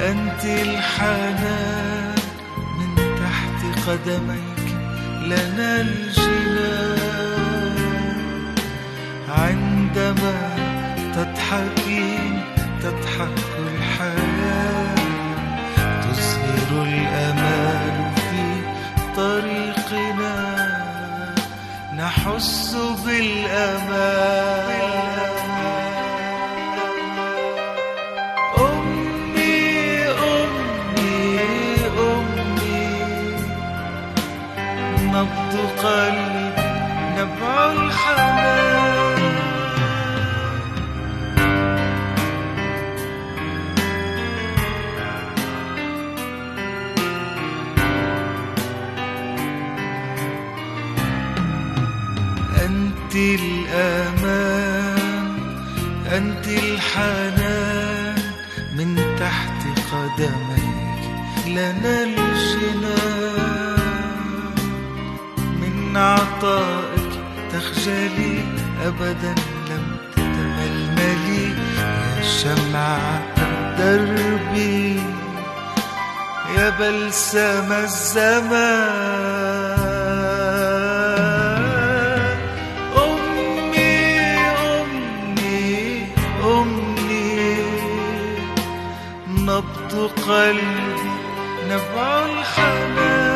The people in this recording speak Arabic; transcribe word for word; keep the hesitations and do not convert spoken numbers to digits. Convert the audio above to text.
أنت الحنان من تحت قدميك لنا الجنان. عندما تضحكين تضحك الحياة، تظهر الأمال في طريقنا، نحس بالأمان. نبض قلبي نبع الحنان. أنت الأمان، أنت الحنان من تحت قدميك لنا الجنان. من عطائك تخجلي أبدا لم تتململي، يا شمعة دربي يا بلسم الزمان. أمي أمي أمي، نبض قلبي نبع الحنان.